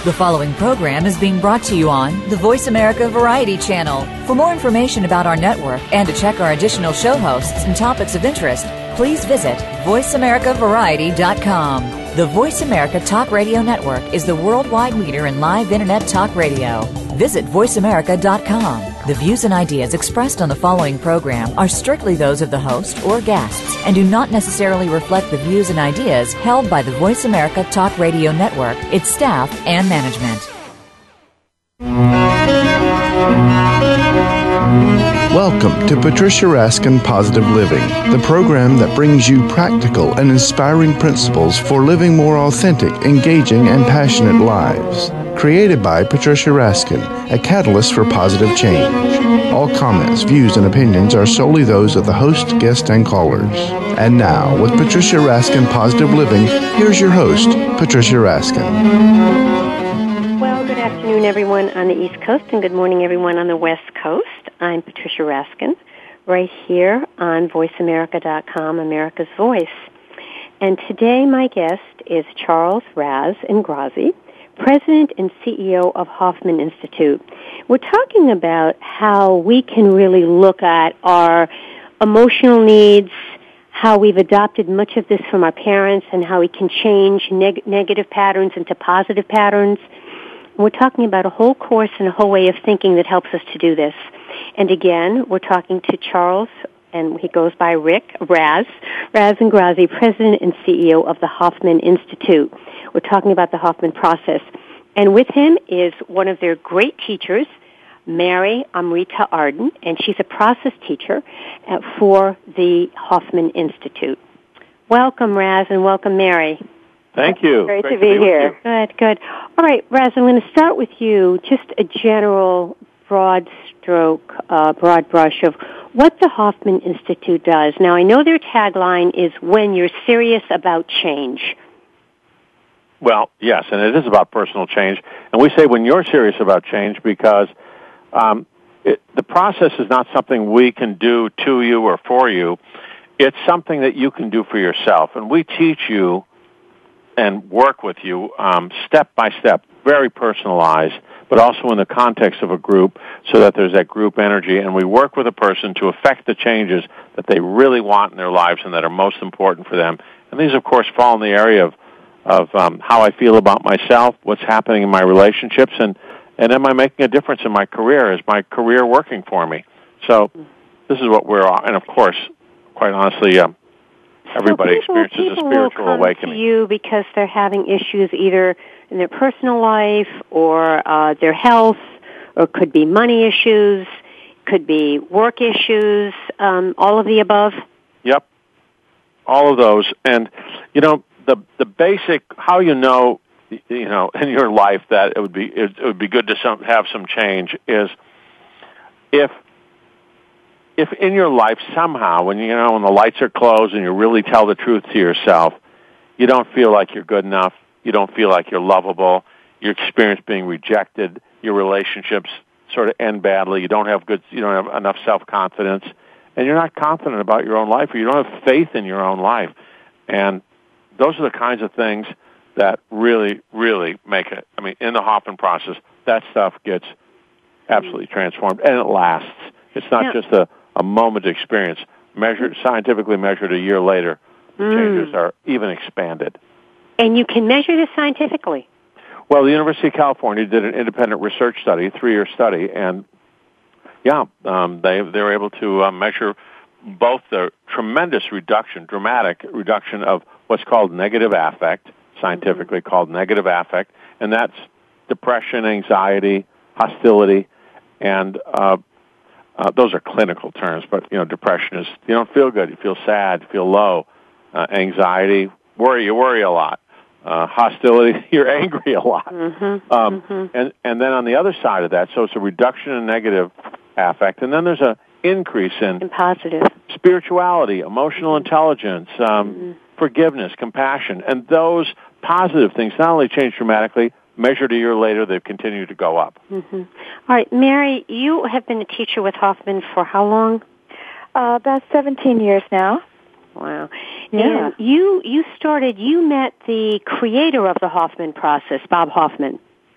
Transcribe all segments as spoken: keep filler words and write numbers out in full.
The following program is being brought to you on the Voice America Variety Channel. For more information about our network and to check our additional show hosts and topics of interest, please visit voice america variety dot com. The Voice America Talk Radio Network is the worldwide leader in live Internet talk radio. Visit voice america dot com. The views and ideas expressed on the following program are strictly those of the host or guests and do not necessarily reflect the views and ideas held by the Voice America Talk Radio Network, its staff, and management. Welcome to Patricia Raskin Positive Living, the program that brings you practical and inspiring principles for living more authentic, engaging, and passionate lives. Created by Patricia Raskin, a catalyst for positive change. All comments, views, and opinions are solely those of the host, guest, and callers. And now, with Patricia Raskin Positive Living, here's your host, Patricia Raskin. Well, good afternoon, everyone on the East Coast, and good morning, everyone on the West Coast. I'm Patricia Raskin, right here on voice america dot com, America's Voice. And today my guest is Charles Raz Ngrazi, President and C E O of Hoffman Institute. We're talking about how we can really look at our emotional needs, how we've adopted much of this from our parents, and how we can change neg- negative patterns into positive patterns. And we're talking about a whole course and a whole way of thinking that helps us to do this. And again, we're talking to Charles, and he goes by Rick Raz, Raz Ngrazi, President and C E O of the Hoffman Institute. We're talking about the Hoffman process. And with him is one of their great teachers, Mary Amrita Arden, and she's a process teacher for the Hoffman Institute. Welcome, Raz, and welcome, Mary. Thank you. Great, Great to be, to be here. With you. Good, good. All right, Raz, I'm going to start with you, just a general, broad stroke, uh, broad brush of what the Hoffman Institute does. Now, I know their tagline is when you're serious about change. Well, yes, and it is about personal change. And we say when you're serious about change because um, it, the process is not something we can do to you or for you. It's something that you can do for yourself. And we teach you and work with you um, step by step, very personalized, but also in the context of a group so that there's that group energy. And we work with a person to affect the changes that they really want in their lives and that are most important for them. And these, of course, fall in the area of of um, how I feel about myself, what's happening in my relationships, and, and am I making a difference in my career? Is my career working for me? So this is what we're, and of course, quite honestly, um, everybody so people, experiences people a spiritual will come awakening. To you because they're having issues either in their personal life or uh, their health, or could be money issues, could be work issues, um, all of the above? Yep, all of those. And, you know, The the basic how you know you know in your life that it would be it, it would be good to some, have some change is if if in your life somehow when you know when the lights are closed and you really tell the truth to yourself, you don't feel like you're good enough, you don't feel like you're lovable, you experience being rejected, your relationships sort of end badly, you don't have good you don't have enough self-confidence, and you're not confident about your own life, or you don't have faith in your own life, and those are the kinds of things that really, really make it. I mean, in the Hoffman process, that stuff gets absolutely transformed, and it lasts. It's not yeah. just a, a moment experience. Measured, scientifically measured a year later, the mm. changes are even expanded. And you can measure this scientifically? Well, the University of California did an independent research study, a three-year study, and, yeah, um, they, they were able to uh, measure both the tremendous reduction, dramatic reduction of what's called negative affect, scientifically mm-hmm. called negative affect, and that's depression, anxiety, hostility, and uh, uh, those are clinical terms, but, you know, depression is you don't feel good, you feel sad, you feel low, uh, anxiety, worry, you worry a lot, uh, hostility, you're angry a lot. Mm-hmm. Um, mm-hmm. and, and then on the other side of that, so it's a reduction in negative affect, and then there's a increase in, in positive spirituality, emotional intelligence, um, mm-hmm. forgiveness, compassion, and those positive things not only change dramatically, measured a year later, they've continued to go up. Mm-hmm. All right, Mary, you have been a teacher with Hoffman for how long? Uh, about seventeen years now. Wow. Yeah. And you, you started, you met the creator of the Hoffman process, Bob Hoffman.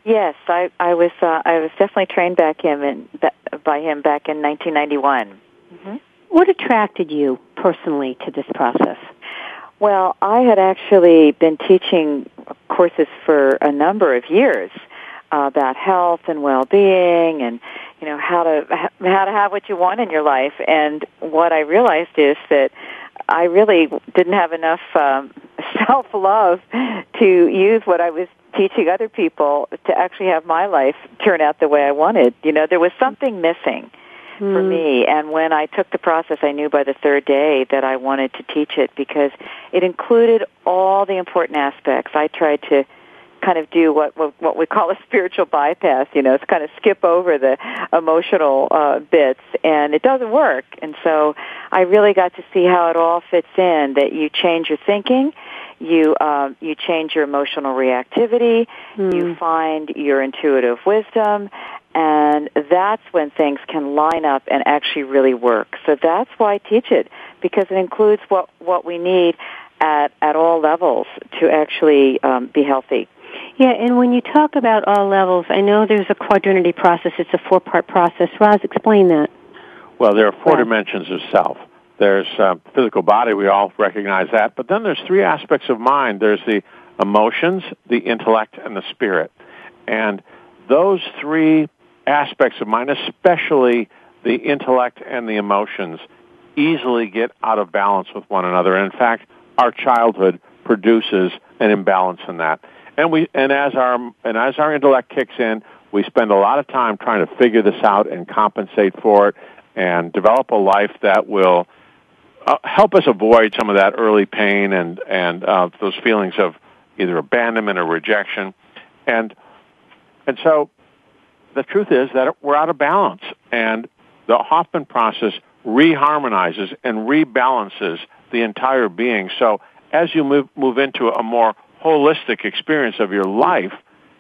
Yes, I, I was. Uh, I was definitely trained back him in, by him back in nineteen ninety-one. Mm-hmm. What attracted you personally to this process? Well, I had actually been teaching courses for a number of years uh, about health and well-being, and you know how to how to have what you want in your life. And what I realized is that I really didn't have enough um, self-love to use what I was teaching other people to actually have my life turn out the way I wanted. You know, there was something missing mm. for me. And when I took the process, I knew by the third day that I wanted to teach it because it included all the important aspects. I tried to kind of do what what, what we call a spiritual bypass, you know, it's kind of skip over the emotional uh, bits, and it doesn't work. And so I really got to see how it all fits in, that you change your thinking, you uh, you change your emotional reactivity, mm. you find your intuitive wisdom, and that's when things can line up and actually really work. So that's why I teach it, because it includes what, what we need at, at all levels to actually um, be healthy. Yeah, and when you talk about all levels, I know there's a quadrinity process. It's a four-part process. Roz, explain that. Well, there are four right. dimensions of self. There's uh, physical body. We all recognize that. But then there's three aspects of mind. There's the emotions, the intellect, and the spirit. And those three aspects of mind, especially the intellect and the emotions, easily get out of balance with one another. And in fact, our childhood produces an imbalance in that. And we, and as our, and as our intellect kicks in, we spend a lot of time trying to figure this out and compensate for it and develop a life that will uh, help us avoid some of that early pain and, and uh, those feelings of either abandonment or rejection. And, and so the truth is that we're out of balance. And the Hoffman process reharmonizes and rebalances the entire being. So as you move, move into a more holistic experience of your life,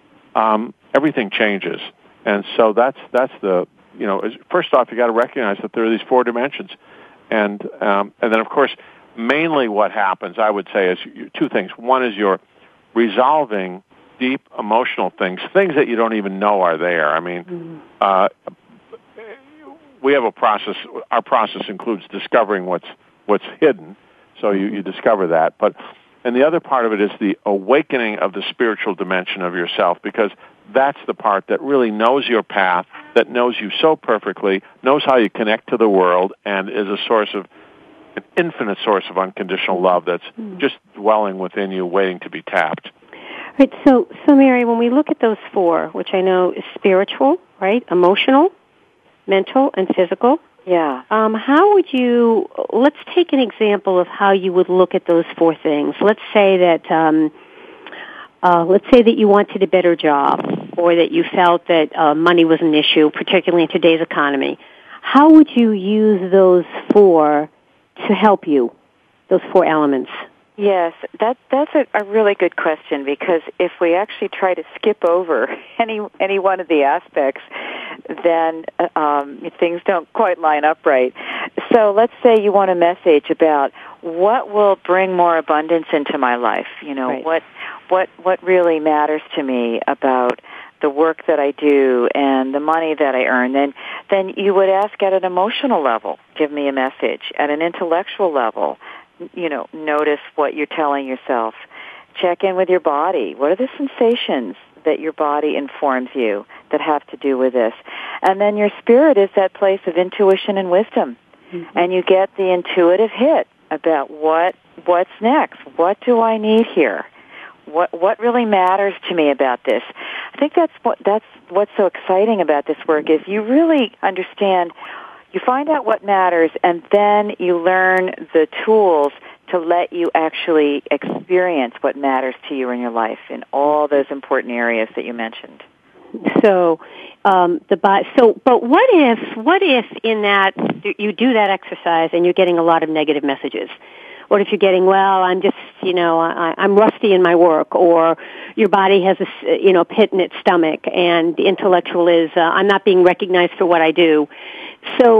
um, everything changes. And so that's that's the, you know, first off, you got to recognize that there are these four dimensions. And um, and then, of course, mainly what happens, I would say, is two things. One is you're resolving deep emotional things, things that you don't even know are there. I mean, mm-hmm. uh, we have a process, our process includes discovering what's what's hidden, so you, you discover that. But And the other part of it is the awakening of the spiritual dimension of yourself, because that's the part that really knows your path, that knows you so perfectly, knows how you connect to the world, and is a source of, an infinite source of unconditional love that's mm. just dwelling within you, waiting to be tapped. Right. So, so Mary, when we look at those four, which I know is spiritual, right, emotional, mental, and physical, yeah. Um, how would you, let's take an example of how you would look at those four things. Let's say that, um, uh, let's say that you wanted a better job, or that you felt that uh, money was an issue, particularly in today's economy. How would you use those four to help you, those four elements? Yes, that that's a, a really good question, because if we actually try to skip over any any one of the aspects, then um, things don't quite line up right. So let's say you want a message about what will bring more abundance into my life. You know, right. what what what really matters to me about the work that I do and the money that I earn. Then then you would ask at an emotional level, give me a message. At an intellectual level, you know, notice what you're telling yourself. Check in with your body. What are the sensations that your body informs you that have to do with this? And then your spirit is that place of intuition and wisdom. Mm-hmm. And you get the intuitive hit about what what's next. What do I need here? What what really matters to me about this? I think that's what that's what's so exciting about this work, is you really understand. You find out what matters, and then you learn the tools to let you actually experience what matters to you in your life in all those important areas that you mentioned. So, um, the so, but what if what if in that you do that exercise and you're getting a lot of negative messages? What if you're getting, well, I'm just, you know, I, I'm rusty in my work, or your body has a, you know, pit in its stomach, and the intellectual is, uh, I'm not being recognized for what I do. So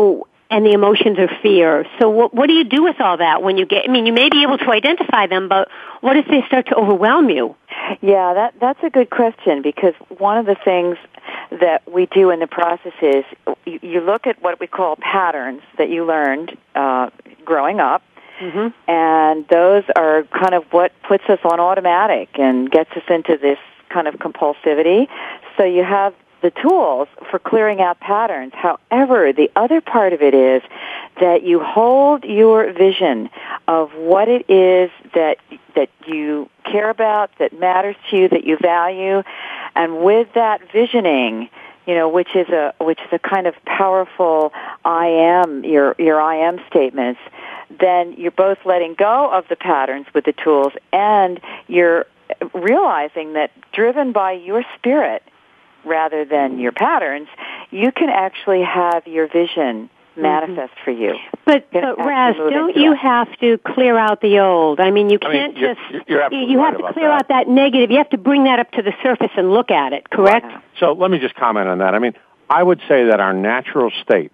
and the emotions of fear. So what, what do you do with all that when you get, I mean, you may be able to identify them, but what if they start to overwhelm you? Yeah, that that's a good question, because one of the things that we do in the process is you, you look at what we call patterns that you learned uh, growing up, mm-hmm. and those are kind of what puts us on automatic and gets us into this kind of compulsivity. So you have the tools for clearing out patterns. However, the other part of it is that you hold your vision of what it is that that you care about, that matters to you, that you value, and with that visioning, you know, which is a which is a kind of powerful I am, your your I am statements, then you're both letting go of the patterns with the tools, and you're realizing that driven by your spirit rather than your patterns, you can actually have your vision manifest mm-hmm. for you. But, but Raz, don't you that. have to clear out the old? I mean, you can't I mean, you're, just, you're you, you right have to clear that. out that negative. You have to bring that up to the surface and look at it, correct? Wow. So let me just comment on that. I mean, I would say that our natural state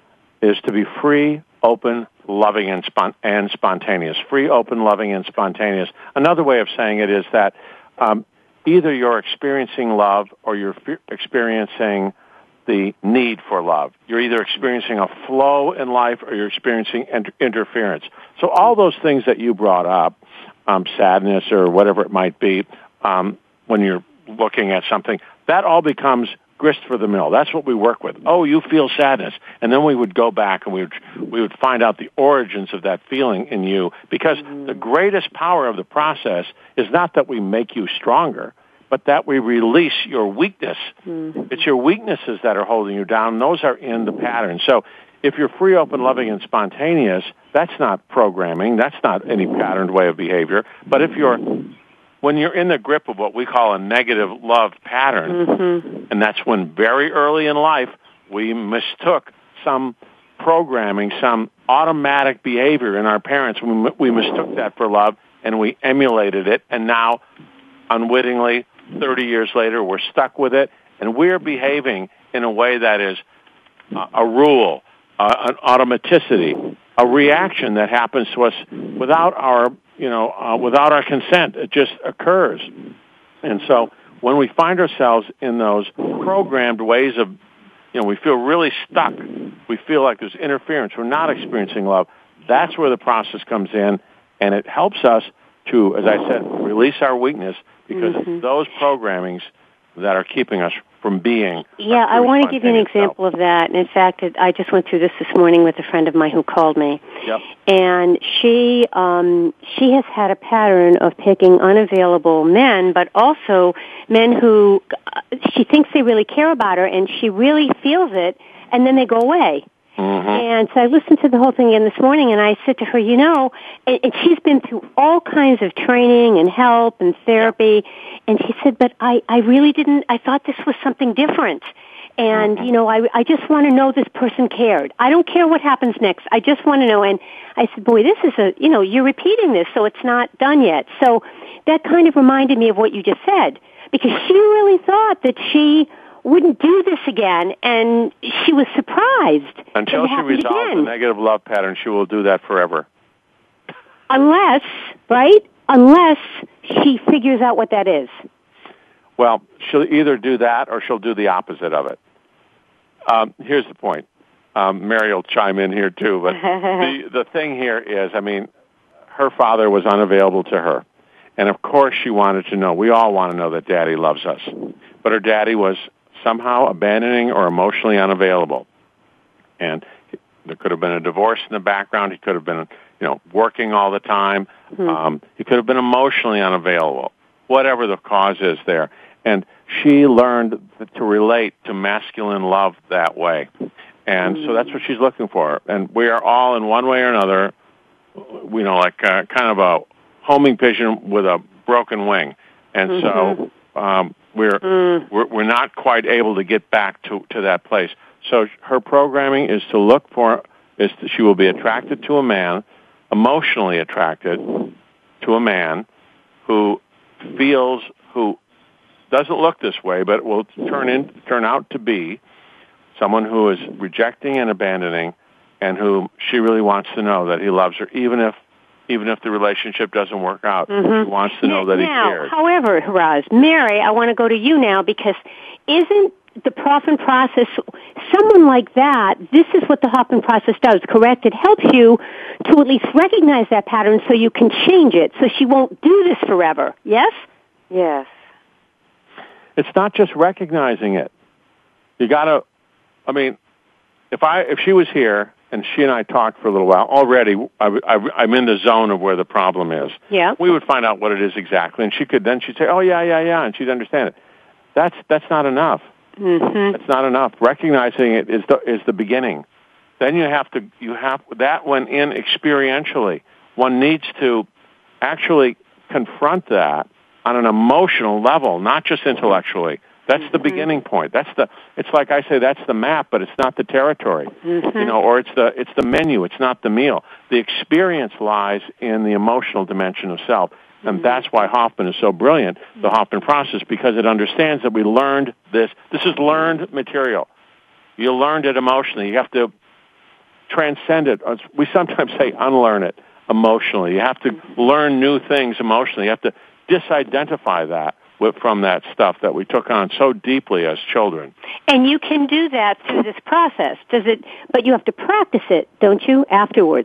is to be free, open, loving, and, spont- and spontaneous. Free, open, loving, and spontaneous. Another way of saying it is that um, either you're experiencing love or you're f- experiencing the need for love. You're either experiencing a flow in life or you're experiencing inter- interference. So all those things that you brought up, um, sadness or whatever it might be, um, when you're looking at something, that all becomes grist for the mill. That's what we work with. Oh, you feel sadness. And then we would go back and we would, we would find out the origins of that feeling in you, because mm-hmm. the greatest power of the process is not that we make you stronger, but that we release your weakness. Mm-hmm. It's your weaknesses that are holding you down, and those are in the pattern. So if you're free, open, loving, and spontaneous, that's not programming. That's not any patterned way of behavior. But if you're, when you're in the grip of what we call a negative love pattern, mm-hmm. and that's when very early in life we mistook some programming, some automatic behavior in our parents, we, we mistook that for love, and we emulated it, and now, unwittingly, thirty years later, we're stuck with it, and we're behaving in a way that is uh, a rule, uh, an automaticity, a reaction that happens to us without our, you know, uh, without our consent. It just occurs. And so when we find ourselves in those programmed ways of, you know, we feel really stuck, we feel like there's interference, we're not experiencing love, that's where the process comes in, and it helps us to, as I said, release our weakness, because mm-hmm. those programmings that are keeping us from being. Yeah, I want to give you an example self. of that. And in fact, I just went through this this morning with a friend of mine who called me. Yep. And she um, she has had a pattern of picking unavailable men, but also men who uh, she thinks they really care about her, and she really feels it, and then they go away. Mm-hmm. And so I listened to the whole thing again this morning, and I said to her, you know, and, and she's been through all kinds of training and help and therapy, and she said, but I, I really didn't, I thought this was something different. And, mm-hmm. you know, I, I just want to know this person cared. I don't care what happens next. I just want to know. And I said, boy, this is a, you know, you're repeating this, so it's not done yet. So that kind of reminded me of what you just said, because she really thought that she wouldn't do this again, and she was surprised. Until she resolves the negative love pattern, she will do that forever. Unless, right? Unless she figures out what that is. Well, she'll either do that or she'll do the opposite of it. Um, here's the point. Um, Mary will chime in here too, but the, the thing here is, I mean, her father was unavailable to her. And of course she wanted to know, we all want to know that Daddy loves us. But her daddy was somehow abandoning or emotionally unavailable. And there could have been a divorce in the background. He could have been, you know, working all the time. Hmm. Um, he could have been emotionally unavailable, whatever the cause is there. And she learned to relate to masculine love that way. And hmm. so that's what she's looking for. And we are all, in one way or another, you know, like uh, kind of a homing pigeon with a broken wing. And mm-hmm. so um, we're, mm. we're we're not quite able to get back to, to that place. So her programming is to look for, is to, she will be attracted to a man, emotionally attracted to a man who feels, who doesn't look this way, but will turn in, turn out to be someone who is rejecting and abandoning and who she really wants to know that he loves her, even if even if the relationship doesn't work out. Mm-hmm. She wants to know that now, he cares. However, Roz, Mary, I want to go to you now, because isn't the Hoffman process, someone like that, this is what the Hoffman process does, correct? It helps you to at least recognize that pattern so you can change it, so she won't do this forever. Yes? Yes. It's not just recognizing it. You gotta, I mean, if I, if she was here and she and I talked for a little while, already I, I, I'm in the zone of where the problem is. Yeah. We would find out what it is exactly, and she could, then she'd say, oh yeah, yeah, yeah, and she'd understand it. That's, that's not enough. Mm-hmm. That's not enough. Recognizing it is the, is the beginning. Then you have to, you have, that went in experientially. One needs to actually confront that on an emotional level, not just intellectually. That's the mm-hmm. beginning point. That's the, it's like I say, that's the map, but it's not the territory. Mm-hmm. You know, or it's the, it's the menu, it's not the meal. The experience lies in the emotional dimension of self. And mm-hmm. that's why Hoffman is so brilliant, the Hoffman process, because it understands that we learned this. This is learned material. You learned it emotionally. You have to transcend it. We sometimes say unlearn it emotionally. You have to learn new things emotionally. You have to disidentify that with, from that stuff that we took on so deeply as children. And you can do that through this process. Does it? But you have to practice it, don't you, afterwards?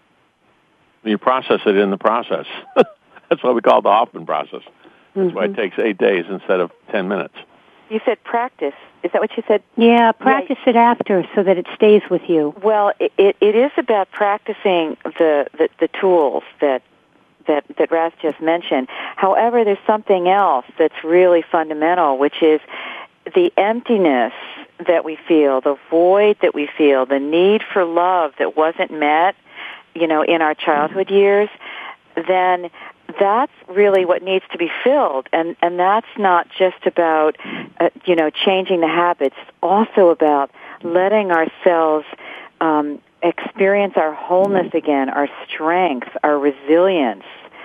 You process it in the process. That's what we call the Hoffman process. That's mm-hmm. why it takes eight days instead of ten minutes. You said practice. Is that what you said? Yeah, practice yeah. it after so that it stays with you. Well, it, it, it is about practicing the, the, the tools that that that Raz just mentioned. However, there's something else that's really fundamental, which is the emptiness that we feel, the void that we feel, the need for love that wasn't met, you know, in our childhood years. Then that's really what needs to be filled, and and that's not just about uh, you know changing the habits. It's also about letting ourselves um, experience our wholeness again, our strength, our resilience,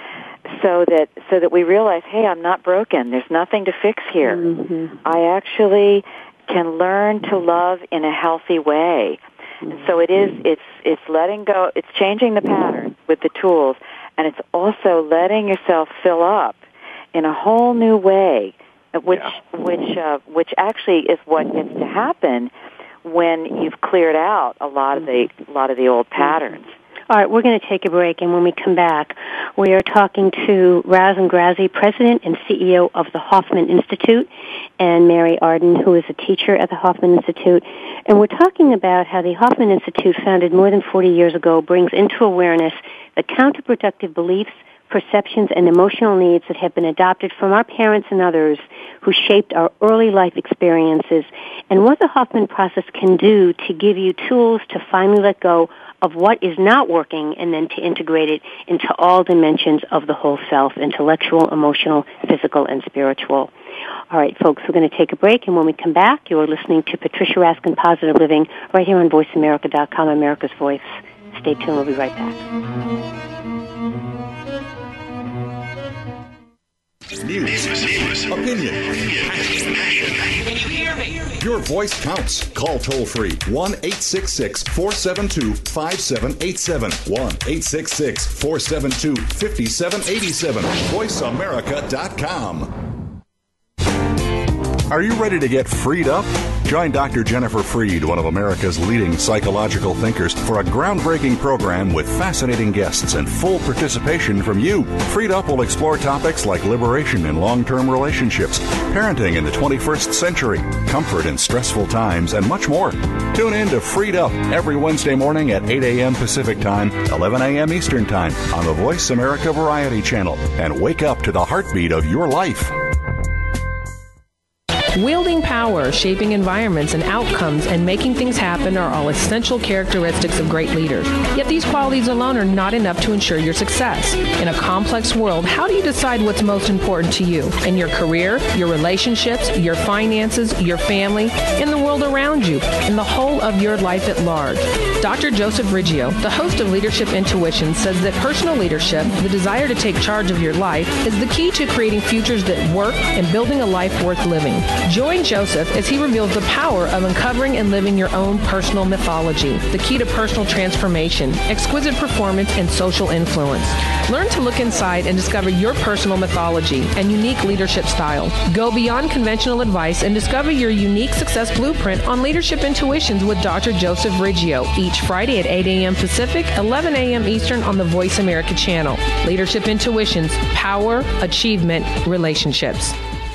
so that so that we realize, hey, I'm not broken. There's nothing to fix here. Mm-hmm. I actually can learn to love in a healthy way. And so it is. It's it's letting go. It's changing the pattern with the tools. And it's also letting yourself fill up in a whole new way, which yeah. which uh, which actually is what gets to happen when you've cleared out a lot of the a lot of the old patterns. All right, we're going to take a break, and when we come back, we are talking to Razan Grazi, President and C E O of the Hoffman Institute, and Mary Arden, who is a teacher at the Hoffman Institute. And we're talking about how the Hoffman Institute, founded more than forty years ago, brings into awareness the counterproductive beliefs, perceptions, and emotional needs that have been adopted from our parents and others who shaped our early life experiences, and what the Hoffman process can do to give you tools to finally let go of what is not working and then to integrate it into all dimensions of the whole self, intellectual, emotional, physical, and spiritual. All right, folks, we're going to take a break, and when we come back, you are listening to Patricia Raskin, Positive Living, right here on voice america dot com, America's Voice. Stay tuned. We'll be right back. News, opinion, passion. Can you hear me? Your voice counts. Call toll free one eight six six, four seven two, five seven eight seven. one eight six six, four seven two, five seven eight seven. voice america dot com. Are you ready to get freed up? Join Doctor Jennifer Freed, one of America's leading psychological thinkers, for a groundbreaking program with fascinating guests and full participation from you. Freed Up will explore topics like liberation in long-term relationships, parenting in the twenty-first century, comfort in stressful times, and much more. Tune in to Freed Up every Wednesday morning at eight a.m. Pacific Time, eleven a.m. Eastern Time on the Voice America Variety Channel, and wake up to the heartbeat of your life. Wielding power, shaping environments and outcomes, and making things happen are all essential characteristics of great leaders. Yet these qualities alone are not enough to ensure your success. In a complex world, how do you decide what's most important to you? In your career, your relationships, your finances, your family, in the world around you, and the whole of your life at large? Doctor Joseph Riggio, the host of Leadership Intuition, says that personal leadership, the desire to take charge of your life, is the key to creating futures that work and building a life worth living. Join Joseph as he reveals the power of uncovering and living your own personal mythology, the key to personal transformation, exquisite performance, and social influence. Learn to look inside and discover your personal mythology and unique leadership style. Go beyond conventional advice and discover your unique success blueprint on Leadership Intuitions with Doctor Joseph Riggio each Friday at eight a.m. Pacific, eleven a.m. Eastern on the Voice America channel. Leadership Intuitions, power, achievement, relationships.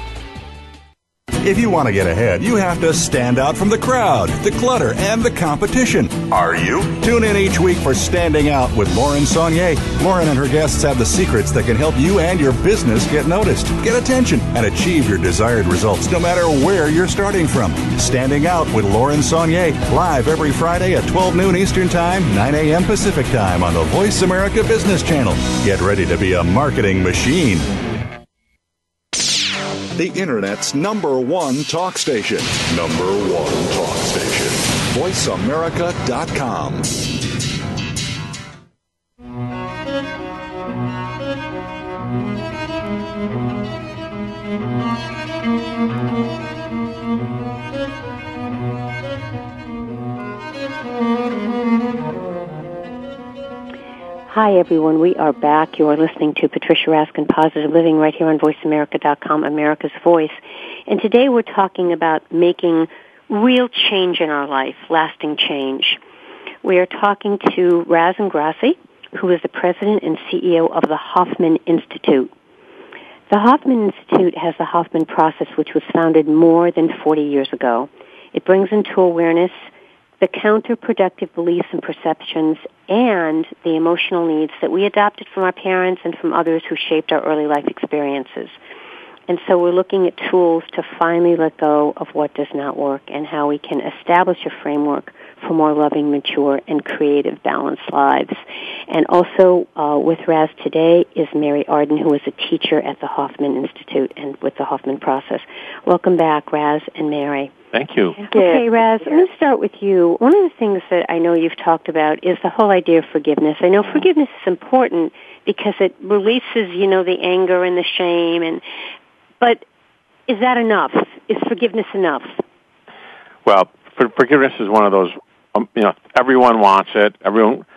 If you want to get ahead, you have to stand out from the crowd, the clutter, and the competition. Are you? Tune in each week for Standing Out with Lauren Saunier. Lauren and her guests have the secrets that can help you and your business get noticed, get attention, and achieve your desired results no matter where you're starting from. Standing Out with Lauren Saunier, live every Friday at twelve noon Eastern Time, nine a.m. Pacific Time on the Voice America Business Channel. Get ready to be a marketing machine. The Internet's number one talk station. Number one talk station. voice america dot com. Hi, everyone. We are back. You are listening to Patricia Raskin, Positive Living, right here on voice america dot com, America's Voice. And today we're talking about making real change in our life, lasting change. We are talking to Raz Ingrasci, who is the president and C E O of the Hoffman Institute. The Hoffman Institute has the Hoffman Process, which was founded more than forty years ago. It brings into awareness the counterproductive beliefs and perceptions and the emotional needs that we adopted from our parents and from others who shaped our early life experiences. And so we're looking at tools to finally let go of what does not work and how we can establish a framework for more loving, mature, and creative, balanced lives. And also uh, with Raz today is Mary Arden, who is a teacher at the Hoffman Institute and with the Hoffman Process. Welcome back, Raz and Mary. Thank you. Okay, Raz, I'm going to start with you. One of the things that I know you've talked about is the whole idea of forgiveness. I know forgiveness is important because it releases, you know, the anger and the shame, and but is that enough? Is forgiveness enough? Well, for, forgiveness is one of those, um, you know, everyone wants it. Everyone.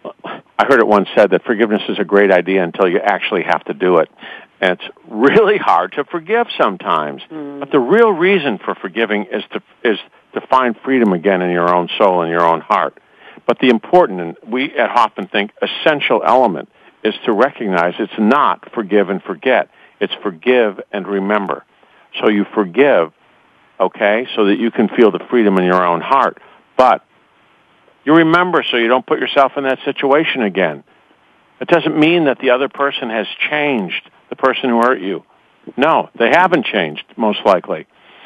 I heard it once said that forgiveness is a great idea until you actually have to do it. And it's really hard to forgive sometimes. Mm. But the real reason for forgiving is to is to find freedom again in your own soul and your own heart. But the important, and we at Hoffman think essential element, is to recognize it's not forgive and forget. It's forgive and remember. So you forgive, okay, so that you can feel the freedom in your own heart. But you remember so you don't put yourself in that situation again. It doesn't mean that the other person has changed, the person who hurt you. No, they haven't changed, most likely.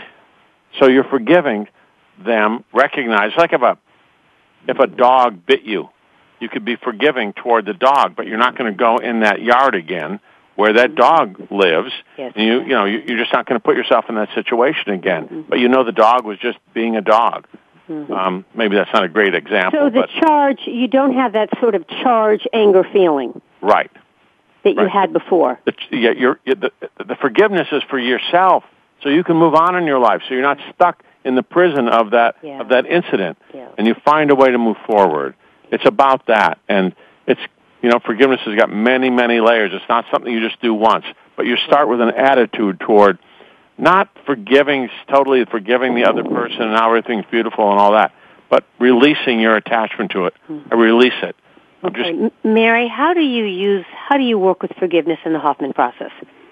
So you're forgiving them, recognize, like if a, if a dog bit you, you could be forgiving toward the dog, but you're not going to go in that yard again where that dog lives. Yes. And you, you know, you, you're just not going to put yourself in that situation again. Mm-hmm. But you know the dog was just being a dog. Mm-hmm. Um, maybe that's not a great example. So the but charge, you don't have that sort of charge, anger feeling. Right. That right. you had before. The, yeah, you're, the, the forgiveness is for yourself, so you can move on in your life, so you're not stuck in the prison of that yeah. of that incident, yeah. and you find a way to move forward. It's about that, and it's, you know, forgiveness has got many, many layers. It's not something you just do once, but you start with an attitude toward not forgiving, totally forgiving the other person and now everything's beautiful and all that, but releasing your attachment to it. Mm-hmm. Release it. Okay. Just, Mary, how do you use, how do you work with forgiveness in the Hoffman process?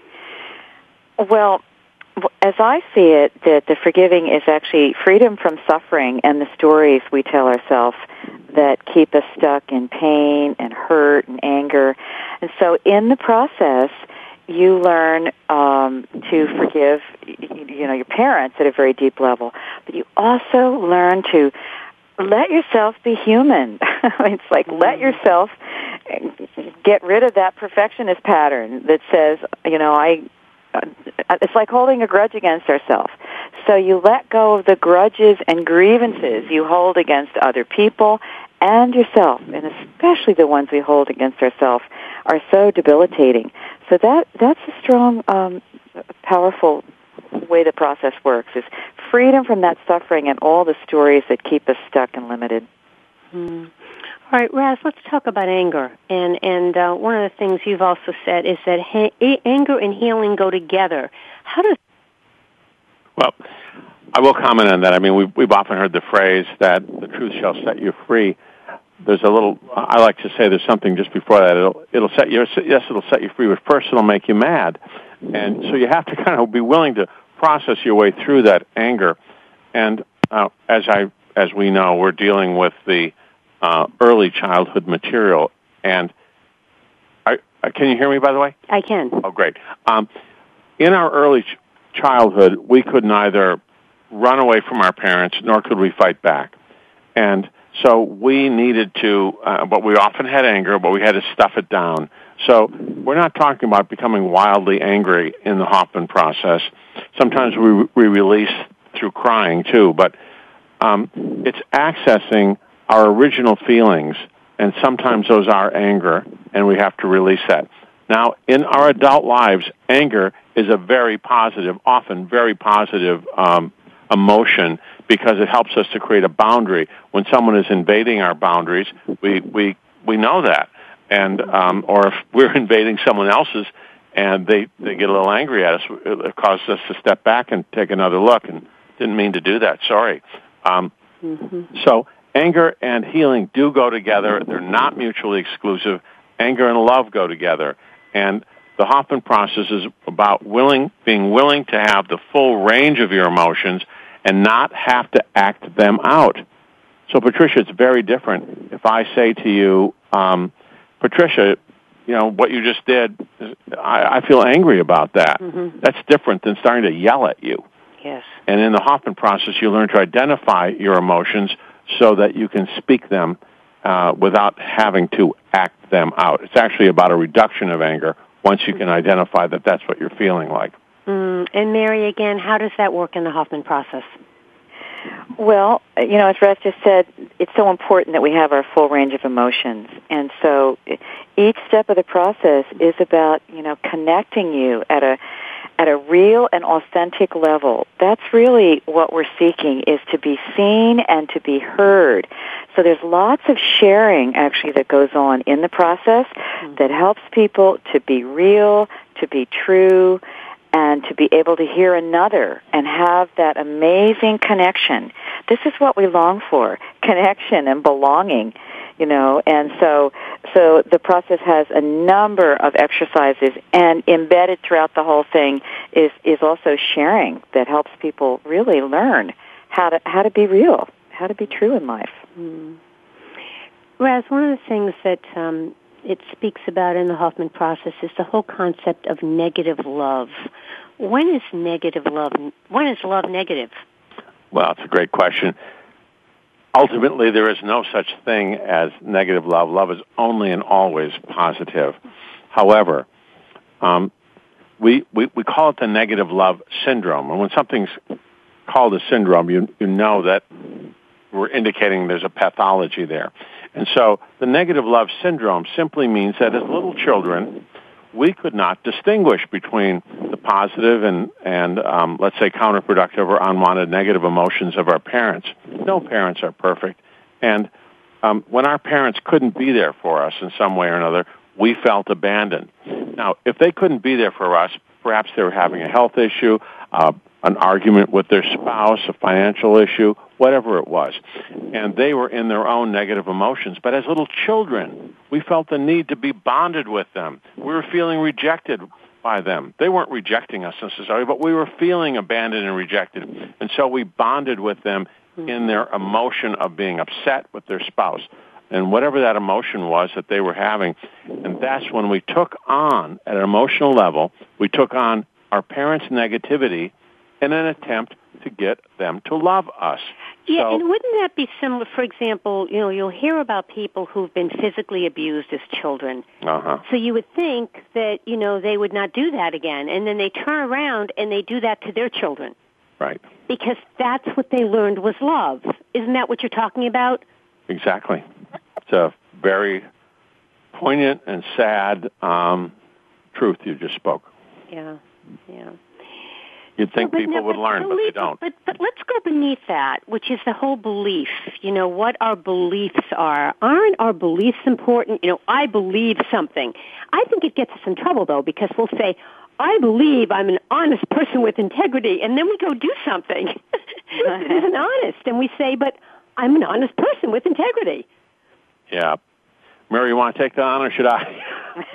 Well, as I see it, that the forgiving is actually freedom from suffering and the stories we tell ourselves that keep us stuck in pain and hurt and anger. And so in the process, you learn um, to forgive, you know, your parents at a very deep level, but you also learn to let yourself be human. It's like let yourself get rid of that perfectionist pattern that says, you know, I. It's like holding a grudge against ourselves. So you let go of the grudges and grievances you hold against other people and yourself, and especially the ones we hold against ourselves are so debilitating. So that that's a strong, um, powerful way the process works, is freedom from that suffering and all the stories that keep us stuck and limited. Mm. All right, Raz, let's talk about anger. And and uh, one of the things you've also said is that ha- anger and healing go together. How does... Well, I will comment on that. I mean, we've, we've often heard the phrase that the truth shall set you free. There's a little, I like to say there's something just before that. It'll, it'll set you, yes, it'll set you free, but first it'll make you mad. And so you have to kind of be willing to process your way through that anger. And uh, as I, as we know, we're dealing with the uh, early childhood material. And I, I, can you hear me, by the way? I can. Oh, great. Um, in our early ch- childhood, we could neither run away from our parents, nor could we fight back. And so we needed to, uh, but we often had anger, but we had to stuff it down. So we're not talking about becoming wildly angry in the Hoffman process. Sometimes we, we release through crying, too, but um, it's accessing our original feelings, and sometimes those are anger, and we have to release that. Now, in our adult lives, anger is a very positive, often very positive um, emotion, because it helps us to create a boundary. When someone is invading our boundaries, we we, we know that. And um, or if we're invading someone else's and they, they get a little angry at us, it causes us to step back and take another look, and didn't mean to do that, sorry. Um, mm-hmm. So anger and healing do go together. They're not mutually exclusive. Anger and love go together. And the Hoffman process is about willing, being willing to have the full range of your emotions and not have to act them out. So, Patricia, it's very different. If I say to you, um, Patricia, you know, what you just did, I, I feel angry about that. Mm-hmm. That's different than starting to yell at you. Yes. And in the Hoffman process, you learn to identify your emotions so that you can speak them uh, without having to act them out. It's actually about a reduction of anger once you can identify that that's what you're feeling like. Mm. And Mary, again, how does that work in the Hoffman process? Well, you know, as Raz just said, it's so important that we have our full range of emotions. And so each step of the process is about, you know, connecting you at a at a real and authentic level. That's really what we're seeking, is to be seen and to be heard. So there's lots of sharing, actually, that goes on in the process mm-hmm. that helps people to be real, to be true, and to be able to hear another and have that amazing connection. This is what we long for, connection and belonging, you know. And so so the process has a number of exercises, and embedded throughout the whole thing is, is also sharing that helps people really learn how to how to be real, how to be true in life. Mm. Raz, one of the things that um, it speaks about in the Hoffman process is the whole concept of negative love. When is negative love, when is love negative? Well, it's a great question. Ultimately, there is no such thing as negative love. Love is only and always positive. However, um, we, we, we call it the negative love syndrome. And when something's called a syndrome, you, you know that we're indicating there's a pathology there. And so the negative love syndrome simply means that as little children, we could not distinguish between the positive and, and um, let's say, counterproductive or unwanted negative emotions of our parents. No parents are perfect. And um, when our parents couldn't be there for us in some way or another, we felt abandoned. Now, if they couldn't be there for us, perhaps they were having a health issue, uh, an argument with their spouse, a financial issue, whatever it was. And they were in their own negative emotions. But as little children, we felt the need to be bonded with them. We were feeling rejected by them. They weren't rejecting us necessarily, but we were feeling abandoned and rejected. And so we bonded with them in their emotion of being upset with their spouse. And whatever that emotion was that they were having, and that's when we took on, at an emotional level, we took on our parents' negativity in an attempt to get them to love us. Yeah, so, and wouldn't that be similar? For example, you know, you'll hear about people who've been physically abused as children. Uh-huh. So you would think that, you know, they would not do that again. And then they turn around and they do that to their children. Right. Because that's what they learned was love. Isn't that what you're talking about? Exactly. It's a very poignant and sad um, truth you just spoke. Yeah, yeah. You'd think No, but people no, would but learn, but they believe- don't. But, but let's go beneath that, which is the whole belief. You know, what our beliefs are. Aren't our beliefs important? You know, I believe something. I think it gets us in trouble, though, because we'll say, I believe I'm an honest person with integrity, and then we go do something that isn't honest, and we say, but I'm an honest person with integrity. Yeah. Mary, you want to take that on, or should I?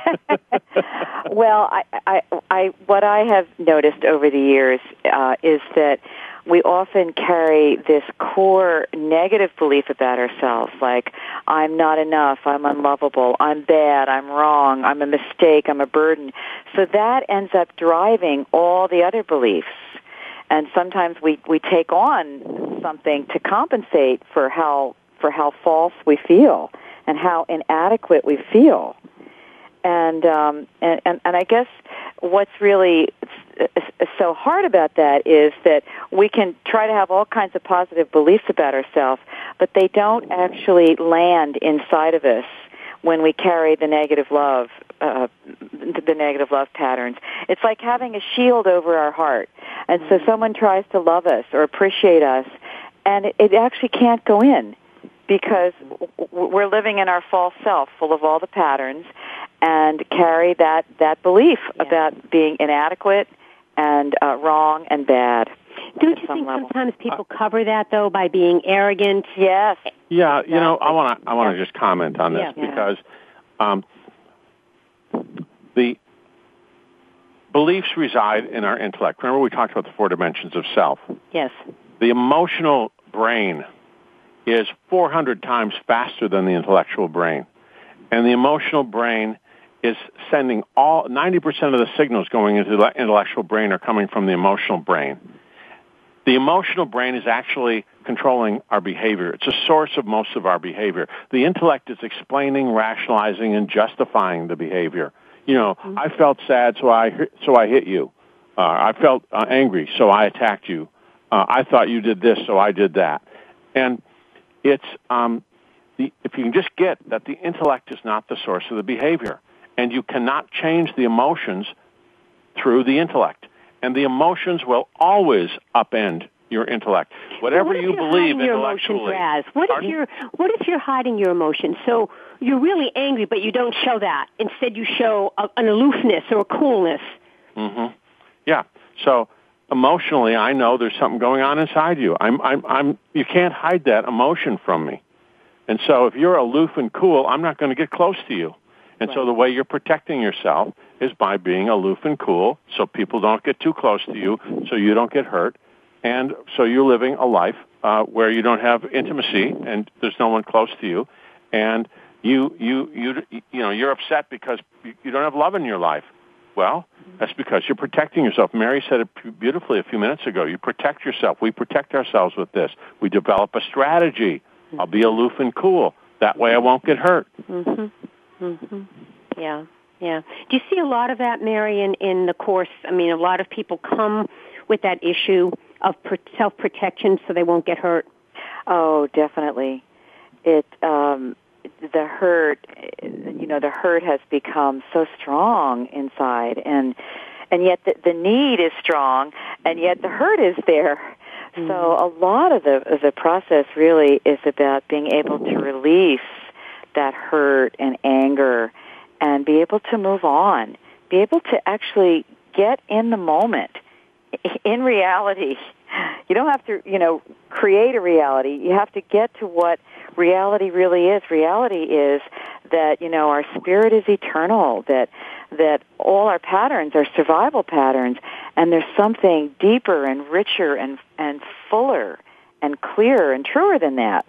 Well, I, I, I, what I have noticed over the years uh, is that we often carry this core negative belief about ourselves, like, I'm not enough, I'm unlovable, I'm bad, I'm wrong, I'm a mistake, I'm a burden. So that ends up driving all the other beliefs. And sometimes we, we take on something to compensate for how, for how false we feel and how inadequate we feel. And, um, and, and, and I guess what's really so hard about that is that we can try to have all kinds of positive beliefs about ourselves, but they don't actually land inside of us when we carry the negative love, uh, the negative love patterns. It's like having a shield over our heart. And so someone tries to love us or appreciate us, and it, it actually can't go in because we're living in our false self full of all the patterns and carry that, that belief yeah. about being inadequate and uh, wrong and bad. Don't you think level. sometimes people cover that, though, by being arrogant? Yes. Yeah, you know, I want to I want to just comment on this yeah. because um, the beliefs reside in our intellect. Remember we talked about the four dimensions of self? Yes. The emotional brain is four hundred times faster than the intellectual brain. And the emotional brain is sending all, ninety percent of the signals going into the intellectual brain are coming from the emotional brain. The emotional brain is actually controlling our behavior. It's a source of most of our behavior. The intellect is explaining, rationalizing, and justifying the behavior. You know, mm-hmm. I felt sad, so I so I hit you. Uh, I felt uh, angry, so I attacked you. Uh, I thought you did this, so I did that. And it's um, the, if you can just get that the intellect is not the source of the behavior, and you cannot change the emotions through the intellect. And the emotions will always upend your intellect. Whatever well, what you believe your intellectually. Emotions, Raz? What Pardon? if you're what if you're hiding your emotions? So you're really angry, but you don't show that. Instead, you show a, an aloofness or a coolness. Mm-hmm. Yeah. So emotionally, I know there's something going on inside you. I'm, I'm, I'm. You can't hide that emotion from me. And so if you're aloof and cool, I'm not going to get close to you. And right. so the way you're protecting yourself is by being aloof and cool so people don't get too close to you, so you don't get hurt, and so you're living a life uh, where you don't have intimacy and there's no one close to you, and you you you you know you're upset because you don't have love in your life. Well, that's because you're protecting yourself. Mary said it beautifully a few minutes ago. You protect yourself. We protect ourselves with this. We develop a strategy. I'll be aloof and cool. That way I won't get hurt. Mm-hmm. Mm-hmm. Yeah. Yeah. Do you see a lot of that, Mary, in, in the course? I mean, a lot of people come with that issue of self-protection so they won't get hurt. Oh, definitely. It, um, the hurt, you know, the hurt has become so strong inside, and and yet the, the need is strong, and yet the hurt is there. Mm-hmm. So a lot of the of the process really is about being able to release that hurt and anger and be able to move on, be able to actually get in the moment, in reality. You don't have to, you know, create a reality. You have to get to what reality really is. Reality is that, you know, our spirit is eternal, that that all our patterns are survival patterns, and there's something deeper and richer and and fuller and clearer and truer than that.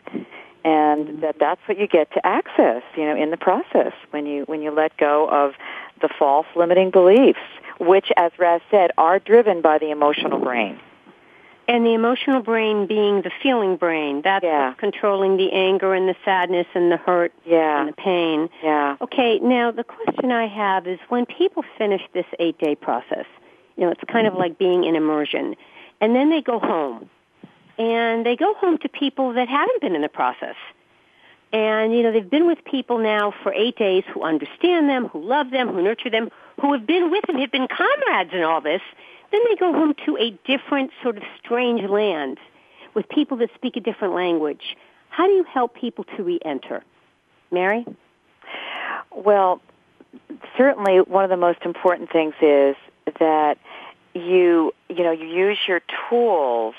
And that that's what you get to access, you know, in the process when you when you let go of the false limiting beliefs, which, as Raz said, are driven by the emotional brain. And the emotional brain being the feeling brain. That's yeah. what's controlling the anger and the sadness and the hurt yeah. and the pain. Yeah. Okay, now the question I have is when people finish this eight-day process, you know, it's kind of like being in immersion, and then they go home. And they go home to people that haven't been in the process. And, you know, they've been with people now for eight days who understand them, who love them, who nurture them, who have been with them, have been comrades in all this. then they go home to a different sort of strange land with people that speak a different language. How do you help people to re-enter? Mary? Well, certainly one of the most important things is that you, you know, you use your tools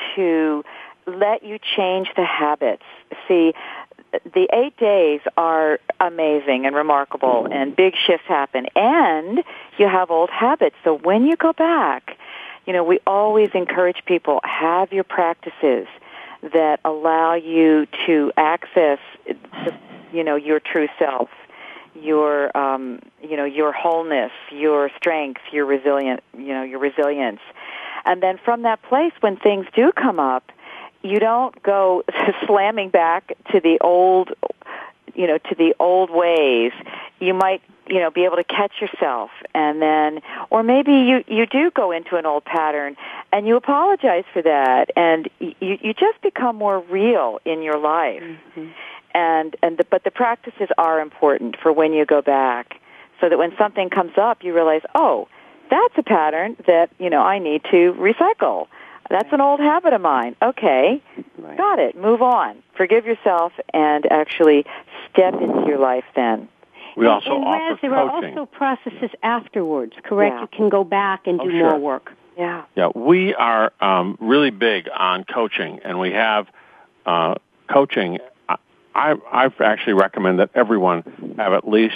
to let you change the habits. See, the eight days are amazing and remarkable, and big shifts happen, and you have old habits. So when you go back, you know, we always encourage people, have your practices that allow you to access, the, you know, your true self, your, um, you know, your wholeness, your strength, your resilient, you know, your resilience. And then from that place, when things do come up, you don't go slamming back to the old, you know, to the old ways. You might, you know, be able to catch yourself, and then, or maybe you, you do go into an old pattern, and you apologize for that, and you, you just become more real in your life. Mm-hmm. And, and the, but the practices are important for when you go back, so that when something comes up, you realize, oh, that's a pattern that, you know, I need to recycle. That's an old habit of mine. Okay, right. Got it. Move on. Forgive yourself and actually step into your life then. We also and, and offer Raz, there coaching. are also processes afterwards, correct? Yeah. You can go back and oh, do sure. more work. Yeah. Yeah, we are um, really big on coaching, and we have uh, coaching. I, I've actually recommend that everyone have at least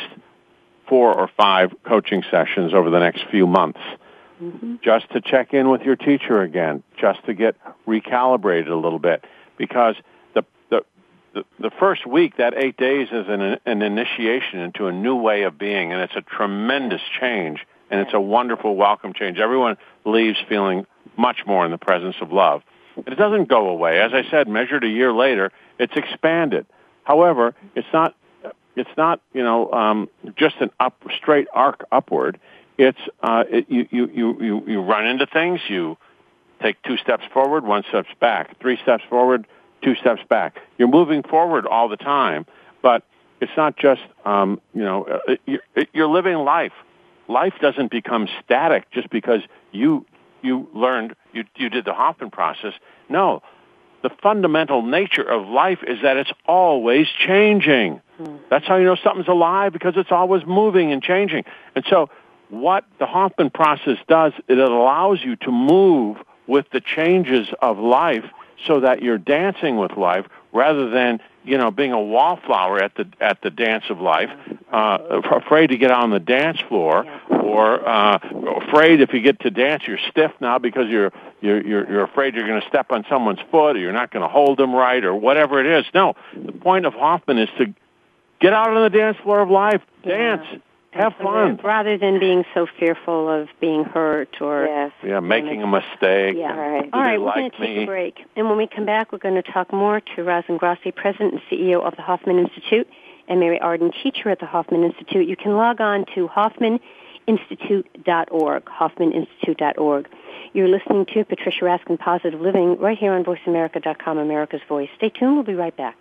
four or five coaching sessions over the next few months. Mm-hmm. Just to check in with your teacher again, just to get recalibrated a little bit, because the the the, the first week, that eight days, is an, an initiation into a new way of being, and it's a tremendous change, and it's a wonderful welcome change. Everyone leaves feeling much more in the presence of love. It doesn't go away. As I said, measured a year later, it's expanded. However, it's not it's not you know um, just an up straight arc upward. It's uh, it, you, you, you, you run into things, you take two steps forward, one step back, three steps forward, two steps back. You're moving forward all the time, but it's not just, um, you know, you're, you're living life. Life doesn't become static just because you you learned, you, you did the Hoffman process. No, the fundamental nature of life is that it's always changing. Hmm. That's how you know something's alive, because it's always moving and changing. And so what the Hoffman process does, it allows you to move with the changes of life so that you're dancing with life rather than, you know, being a wallflower at the at the dance of life, uh, afraid to get on the dance floor, or uh, afraid if you get to dance, you're stiff now because you're you're you're, you're afraid you're going to step on someone's foot, or you're not going to hold them right, or whatever it is. No, the point of Hoffman is to get out on the dance floor of life, dance. Yeah. Have fun. Rather than being so fearful of being hurt or... Yes. Yeah, making a mistake. Yeah. All right. All right, we're like going to take me? a break. And when we come back, we're going to talk more to Razan Grassi, President and C E O of the Hoffman Institute, and Mary Arden, teacher at the Hoffman Institute. You can log on to hoffman institute dot org, hoffman institute dot org. You're listening to Patricia Raskin, Positive Living, right here on voice america dot com, America's Voice. Stay tuned. We'll be right back.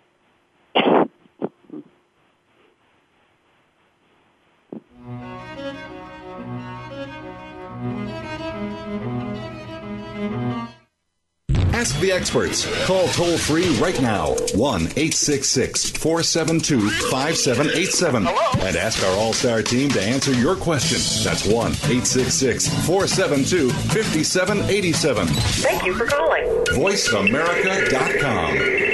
Ask the experts. Call toll-free right now, one eight six six, four seven two, five seven eight seven. And ask our all-star team to answer your question. That's one eight six six, four seven two, five seven eight seven. Thank you for calling. voice america dot com.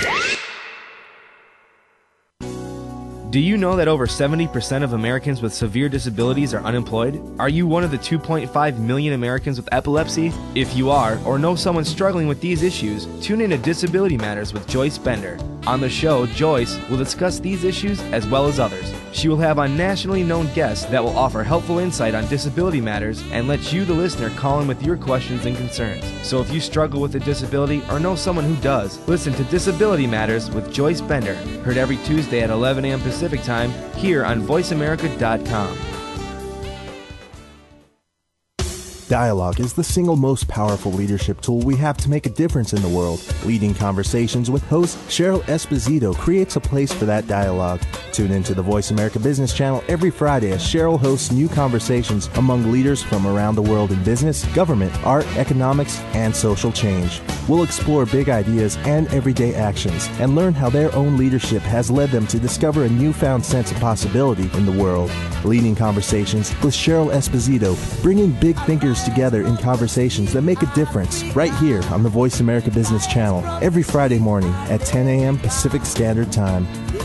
Do you know that over seventy percent of Americans with severe disabilities are unemployed? Are you one of the two point five million Americans with epilepsy? If you are, or know someone struggling with these issues, tune in to Disability Matters with Joyce Bender. On the show, Joyce will discuss these issues as well as others. She will have on nationally known guests that will offer helpful insight on disability matters and let you, the listener, call in with your questions and concerns. So if you struggle with a disability or know someone who does, listen to Disability Matters with Joyce Bender, heard every Tuesday at eleven a.m. Pacific Time here on voice america dot com. Dialogue is the single most powerful leadership tool we have to make a difference in the world. Leading Conversations with host Cheryl Esposito creates a place for that dialogue. Tune into the Voice America Business Channel every Friday as Cheryl hosts new conversations among leaders from around the world in business, government, art, economics, and social change. We'll explore big ideas and everyday actions and learn how their own leadership has led them to discover a newfound sense of possibility in the world. Leading Conversations with Cheryl Esposito, bringing big thinkers together in conversations that make a difference, right here on the Voice America Business Channel every Friday morning at ten a.m. Pacific Standard Time.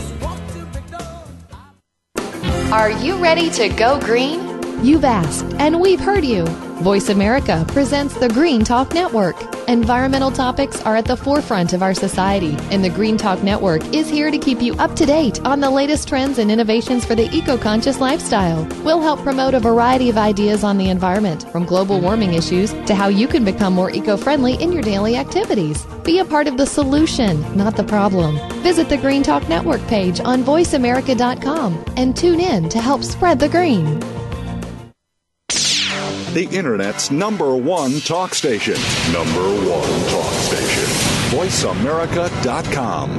Are you ready to go green? You've asked, and we've heard you. Voice America presents the Green Talk Network. Environmental topics are at the forefront of our society, and the Green Talk Network is here to keep you up to date on the latest trends and innovations for the eco-conscious lifestyle. We'll help promote a variety of ideas on the environment, from global warming issues to how you can become more eco-friendly in your daily activities. Be a part of the solution, not the problem. Visit the Green Talk Network page on voice america dot com and tune in to help spread the green. The Internet's number one talk station. Number one talk station. voice america dot com.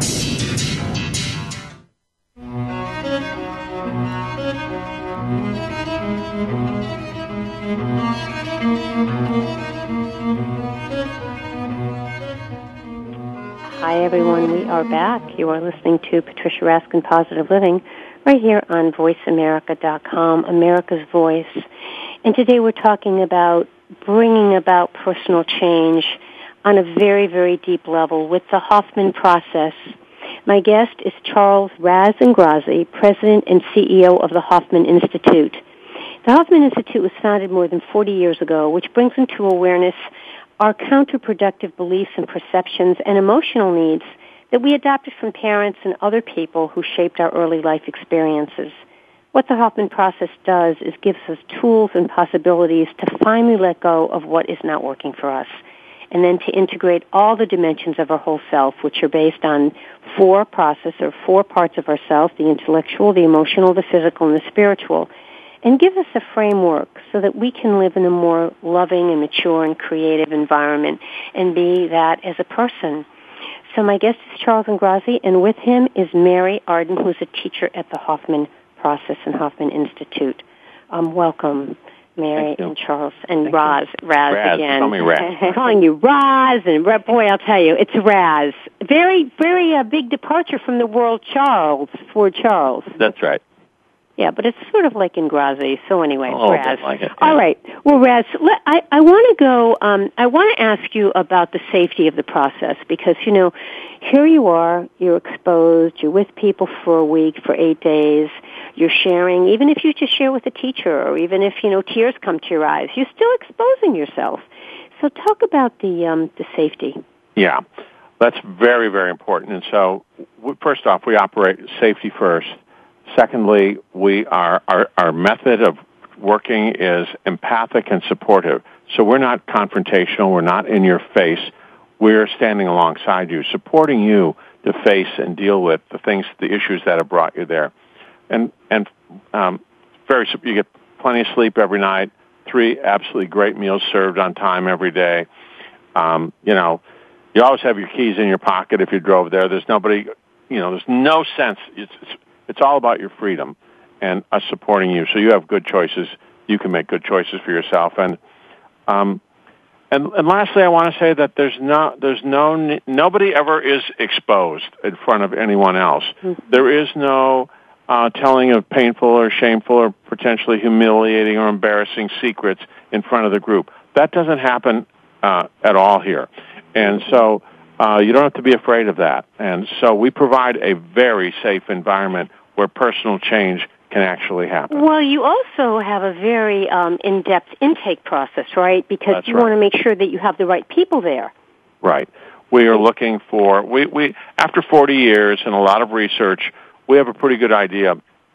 Hi, everyone. We are back. You are listening to Patricia Raskin Positive Living right here on voice america dot com, America's Voice. And today we're talking about bringing about personal change on a very, very deep level with the Hoffman process. My guest is Charles Raz Ingrazi, President and C E O of the Hoffman Institute. The Hoffman Institute was founded more than forty years ago, which brings into awareness our counterproductive beliefs and perceptions and emotional needs that we adopted from parents and other people who shaped our early life experiences. What the Hoffman process does is gives us tools and possibilities to finally let go of what is not working for us, and then to integrate all the dimensions of our whole self, which are based on four process or four parts of ourself: the intellectual, the emotional, the physical, and the spiritual, and give us a framework so that we can live in a more loving and mature and creative environment and be that as a person. So my guest is Charles Ingrazi, and with him is Mary Arden, who's a teacher at the Hoffman Process and Hoffman Institute. Um, welcome, Mary and Charles and Thank Raz. Raz, Raz again. Call me Raz. I'm calling you Raz, and boy, I'll tell you, it's Raz. Very, very uh, big departure from the world Charles for Charles. That's right. Yeah, but it's sort of like Ingrazi. So anyway, oh, Raz. Like it, yeah. All right. Well, Raz, let, I, I want to go. Um, I want to ask you about the safety of the process because you know, here you are. You're exposed. You're with people for a week, for eight days. You're sharing, even if you just share with a teacher, or even if you know tears come to your eyes, you're still exposing yourself. So, talk about the um, the safety. Yeah, that's very, very important. And so, first off, we operate safety first. Secondly, we are our, our method of working is empathic and supportive. So we're not confrontational. We're not in your face. We're standing alongside you, supporting you to face and deal with the things, the issues that have brought you there. And and um, very you get plenty of sleep every night. Three absolutely great meals served on time every day. Um, you know, you always have your keys in your pocket if you drove there. There's nobody. You know, there's no sense. It's, it's It's all about your freedom and us supporting you. So you have good choices. You can make good choices for yourself. And um, and, and lastly, I want to say that there's no there's no nobody ever is exposed in front of anyone else. Mm-hmm. There is no uh, telling of painful or shameful or potentially humiliating or embarrassing secrets in front of the group. That doesn't happen uh, at all here. And so uh, you don't have to be afraid of that. And so we provide a very safe environment where personal change can actually happen. Well, you also have a very um, in-depth intake process, right? Because That's you right. want to make sure that you have the right people there. Right. We are looking for, we, we after forty years and a lot of research, we have a pretty good idea,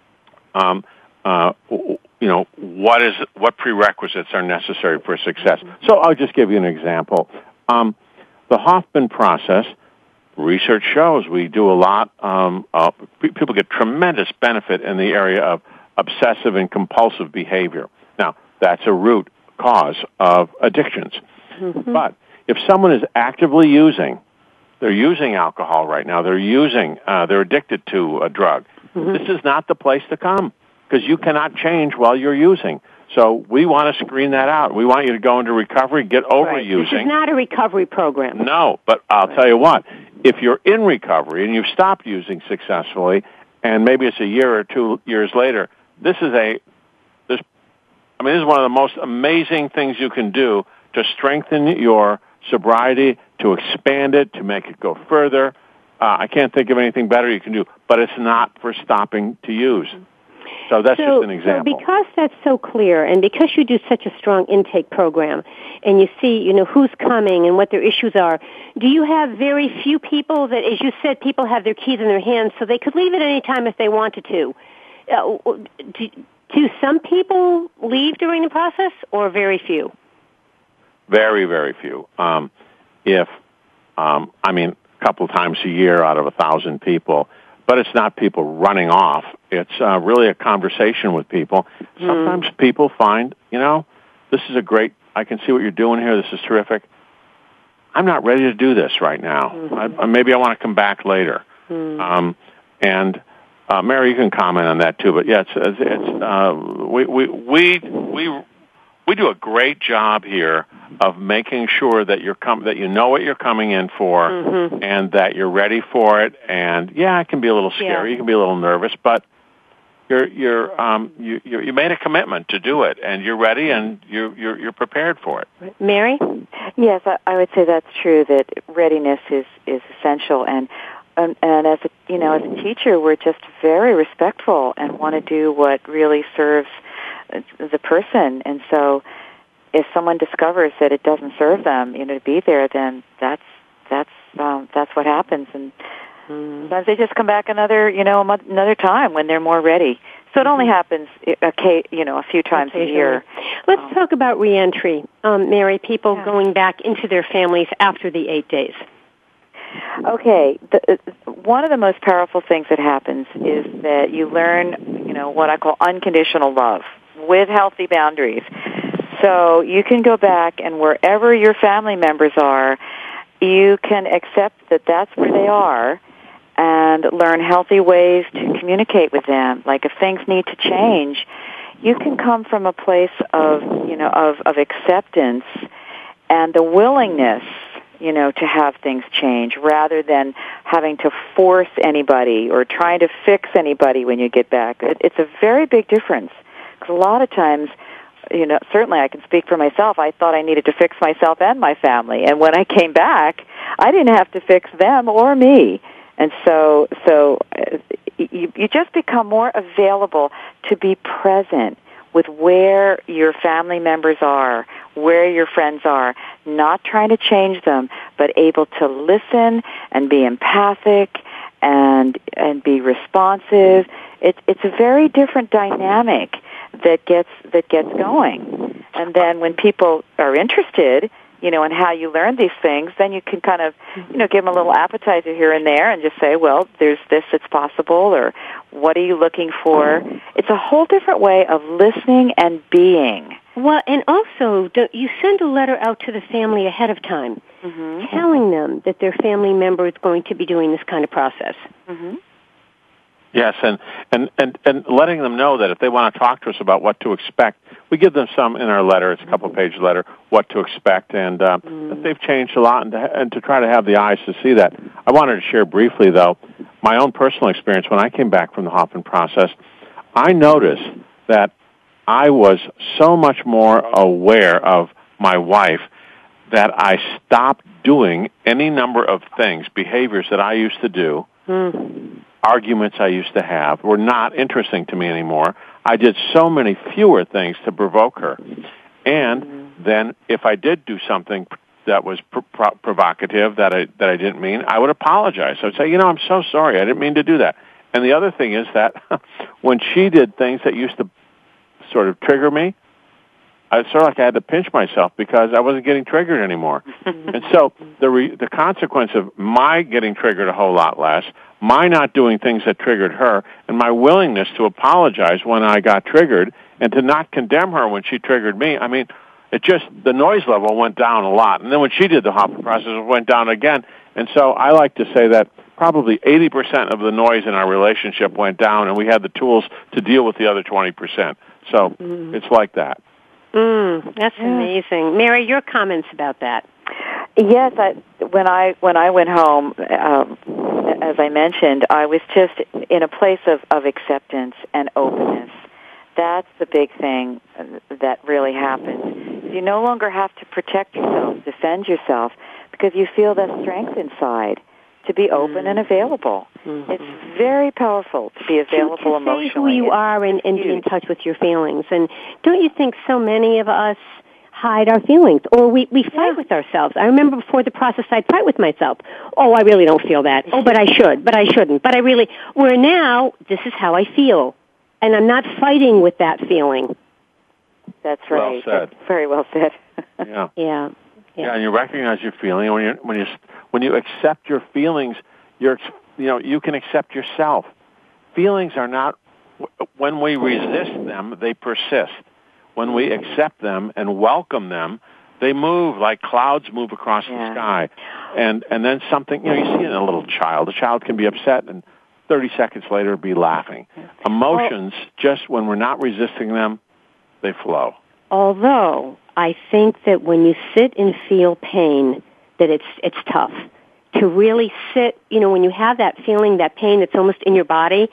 um, uh, you know, what is what prerequisites are necessary for success. Mm-hmm. So I'll just give you an example. Um, the Hoffman process, research shows we do a lot. Um, uh, people get tremendous benefit in the area of obsessive and compulsive behavior. Now, that's a root cause of addictions. Mm-hmm. But if someone is actively using, they're using alcohol right now, they're using, uh, they're addicted to a drug, mm-hmm. this is not the place to come because you cannot change while you're using. So we want to screen that out. We want you to go into recovery, get over right. using. This is not a recovery program. No, but I'll tell you what, if you're in recovery and you've stopped using successfully, and maybe it's a year or two years later, this is a, this, I mean, this is one of the most amazing things you can do to strengthen your sobriety, to expand it, to make it go further. Uh, I can't think of anything better you can do, but it's not for stopping to use. So that's so, just an example. So because that's so clear, and because you do such a strong intake program, and you see, you know, who's coming and what their issues are, do you have very few people that, as you said, people have their keys in their hands, so they could leave at any time if they wanted to? Uh, do, do some people leave during the process, or very few? Very, very few. Um, if, um, I mean, a couple of times a year out of a thousand people, but it's not people running off. It's uh, really a conversation with people. Sometimes mm. people find, you know, this is a great, I can see what you're doing here. This is terrific. I'm not ready to do this right now. Mm-hmm. I, maybe I want to come back later. Mm. Um, and uh, Mary, you can comment on that too. But yeah, it's, it's uh, we we we we we do a great job here of making sure that you're com- that you know what you're coming in for, mm-hmm. and that you're ready for it. And yeah, it can be a little scary. Yeah. You can be a little nervous, but you're you're um you you're, you made a commitment to do it, and you're ready, and you're you're, you're prepared for it. Mary? Yes, I, I would say that's true. That readiness is is essential, and and, and as a you know as a teacher, we're just very respectful and want to do what really serves the person. And so, if someone discovers that it doesn't serve them, you know, to be there, then that's that's um, that's what happens. And sometimes they just come back another, you know, another time when they're more ready. So it only happens, a, you know, a few times a year. Let's um, talk about reentry, um, Mary. People yeah. going back into their families after the eight days. Okay, the, one of the most powerful things that happens is that you learn, you know, what I call unconditional love with healthy boundaries. So you can go back, and wherever your family members are, you can accept that that's where they are and learn healthy ways to communicate with them. Like if things need to change, you can come from a place of, you know, of, of acceptance and the willingness, you know, to have things change rather than having to force anybody or trying to fix anybody when you get back. It, it's a very big difference. Because a lot of times, you know, certainly I can speak for myself, I thought I needed to fix myself and my family. And when I came back, I didn't have to fix them or me. And so, so uh, you, you just become more available to be present with where your family members are, where your friends are, not trying to change them, but able to listen and be empathic and and be responsive. It, it's a very different dynamic that gets that gets going. And then when people are interested, you know, in how you learn these things, then you can kind of, you know, give them a little appetizer here and there and just say, well, there's this that's possible, or what are you looking for? It's a whole different way of listening and being. Well, and also, you send a letter out to the family ahead of time, mm-hmm. telling them that their family member is going to be doing this kind of process. Mm-hmm. Yes, and, and, and, and letting them know that if they want to talk to us about what to expect, we give them some in our letter. It's a couple-page letter, what to expect, and uh, mm. that they've changed a lot, and to, and to try to have the eyes to see that. I wanted to share briefly, though, my own personal experience when I came back from the Hoffman process. I noticed that I was so much more aware of my wife that I stopped doing any number of things, behaviors that I used to do, mm. arguments I used to have were not interesting to me anymore. I did so many fewer things to provoke her. And mm-hmm. then if I did do something that was pr- pro- provocative, that I that I didn't mean, I would apologize. I would say, you know, I'm so sorry. I didn't mean to do that. And the other thing is that when she did things that used to sort of trigger me, I sort of like I had to pinch myself because I wasn't getting triggered anymore. And so the re- the consequence of my getting triggered a whole lot less, my not doing things that triggered her, and my willingness to apologize when I got triggered and to not condemn her when she triggered me, I mean, It just, the noise level went down a lot. And then when she did the Hoffman process, it went down again. And so I like to say that probably eighty percent of the noise in our relationship went down, and we had the tools to deal with the other twenty percent. So mm. it's like that. Mm, that's yeah. amazing. Mary, your comments about that? Yes, I, when I when I went home, um, as I mentioned, I was just in a place of, of acceptance and openness. That's the big thing that really happens. You no longer have to protect yourself, defend yourself, because you feel that strength inside to be open mm-hmm. and available. Mm-hmm. It's very powerful to be available to, to emotionally. Say who you it's are and, and be in touch with your feelings. And don't you think so many of us hide our feelings, or we, we fight yeah. with ourselves? I remember before the process, I'd fight with myself. Oh, I really don't feel that. Oh, but I should, but I shouldn't. But I really, where now, this is how I feel. And I'm not fighting with that feeling. That's right. Well said. That's very well said. yeah. yeah. Yeah. Yeah, and you recognize your feeling. When you when you when you accept your feelings, you're you know you can accept yourself. Feelings are not, when we resist them, they persist. When we accept them and welcome them, they move like clouds move across yeah. the sky. And and then something, you know, you see it in a little child. A child can be upset and thirty seconds later be laughing. Emotions, well, just when we're not resisting them, they flow. Although I think that when you sit and feel pain, that it's it's tough to really sit. You know, when you have that feeling, that pain that's almost in your body,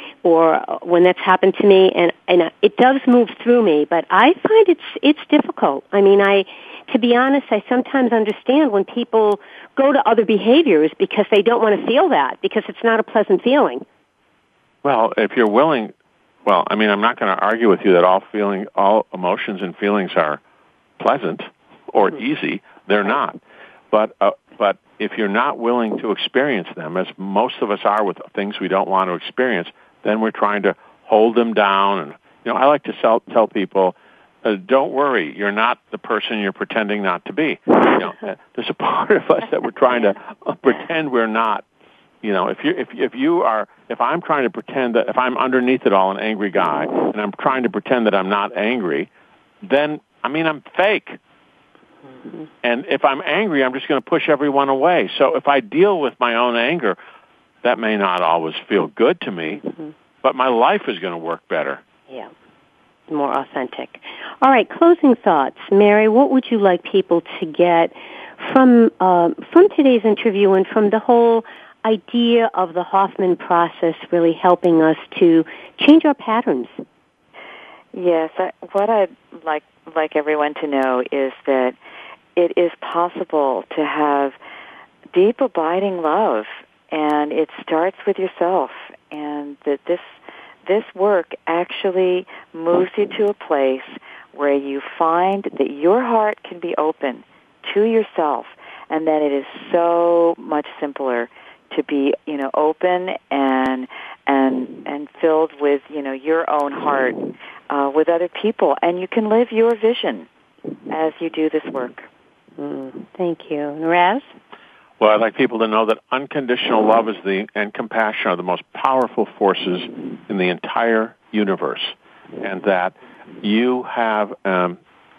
or when that's happened to me, and and it does move through me. But I find it's it's difficult. I mean, I to be honest, I sometimes understand when people go to other behaviors because they don't want to feel that, because it's not a pleasant feeling. Well, if you're willing. Well, I mean, I'm not going to argue with you that all feeling, all emotions and feelings are pleasant or easy. They're not. But uh, but if you're not willing to experience them, as most of us are with things we don't want to experience, then we're trying to hold them down. And you know, I like to tell, tell people, uh, don't worry, you're not the person you're pretending not to be. You know, there's a part of us that we're trying to uh, pretend we're not. You know, if you if if you are if I'm trying to pretend that if I'm underneath it all an angry guy and I'm trying to pretend that I'm not angry, then I mean I'm fake. Mm-hmm. And if I'm angry, I'm just going to push everyone away. So if I deal with my own anger, that may not always feel good to me, mm-hmm. but my life is going to work better. Yeah, more authentic. All right, closing thoughts, Mary. What would you like people to get from uh, from today's interview and from the whole idea of the Hoffman process really helping us to change our patterns? Yes, I, what I'd like like everyone to know is that it is possible to have deep, abiding love, and it starts with yourself, and that this this work actually moves you to a place where you find that your heart can be open to yourself, and that it is so much simpler to be, you know, open and and and filled with, you know, your own heart uh, with other people, and you can live your vision as you do this work. Mm, thank you, Raz. Well, I'd like people to know that unconditional love is the and compassion are the most powerful forces in the entire universe, and that you have um,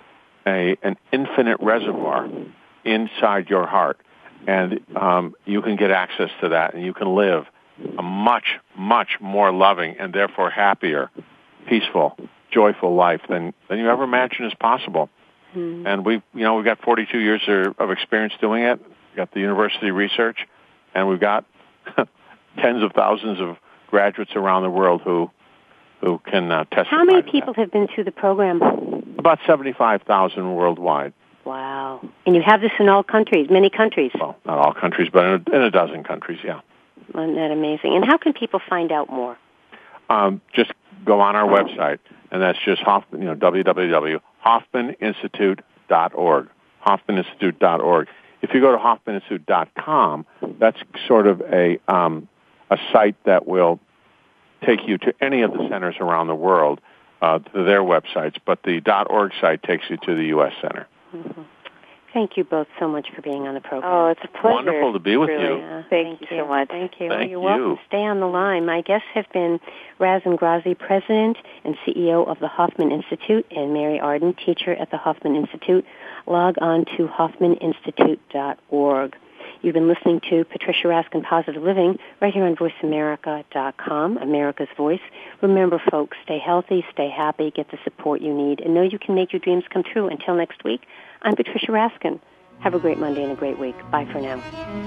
a an infinite reservoir inside your heart. And um, you can get access to that, and you can live a much, much more loving and therefore happier, peaceful, joyful life than, than you ever imagined is possible. Mm-hmm. And we, you know, we've got forty-two years of experience doing it. We've got the university research, and we've got tens of thousands of graduates around the world who who can uh, testify. How many people have been through the program? About seventy-five thousand worldwide. Wow. And you have this in all countries, many countries. Well, not all countries, but in a, in a dozen countries, yeah. Isn't that amazing? And how can people find out more? Um, just go on our website, and that's just Hoffman, you know, w w w dot hoffman institute dot org, hoffman institute dot org. If you go to hoffman institute dot com, that's sort of a um, a site that will take you to any of the centers around the world, uh, to their websites, but the .org site takes you to the U S Center. Mm-hmm. Thank you both so much for being on the program. Oh, it's a pleasure. Wonderful to be with really. you. Yeah, thank, thank you you so much. Thank you. Thank You're you. welcome. Stay on the line. My guests have been Razan Grazi, President and C E O of the Hoffman Institute, and Mary Arden, teacher at the Hoffman Institute. Log on to hoffman institute dot org. You've been listening to Patricia Raskin Positive Living right here on voice america dot com, America's Voice. Remember, folks, stay healthy, stay happy, get the support you need, and know you can make your dreams come true. Until next week, I'm Patricia Raskin. Have a great Monday and a great week. Bye for now.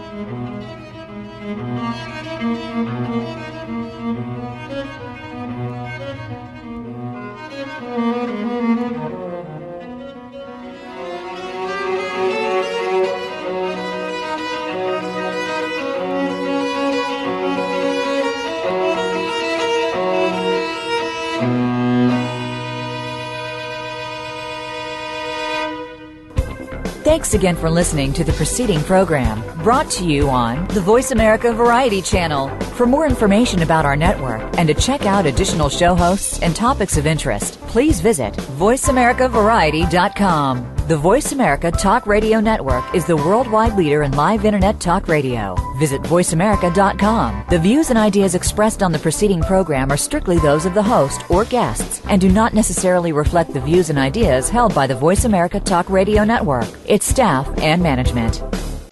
Thanks again for listening to the preceding program, brought to you on the Voice America Variety Channel. For more information about our network and to check out additional show hosts and topics of interest, please visit voice america variety dot com. The Voice America Talk Radio Network is the worldwide leader in live Internet talk radio. Visit voice america dot com. The views and ideas expressed on the preceding program are strictly those of the host or guests and do not necessarily reflect the views and ideas held by the Voice America Talk Radio Network, its staff, and management.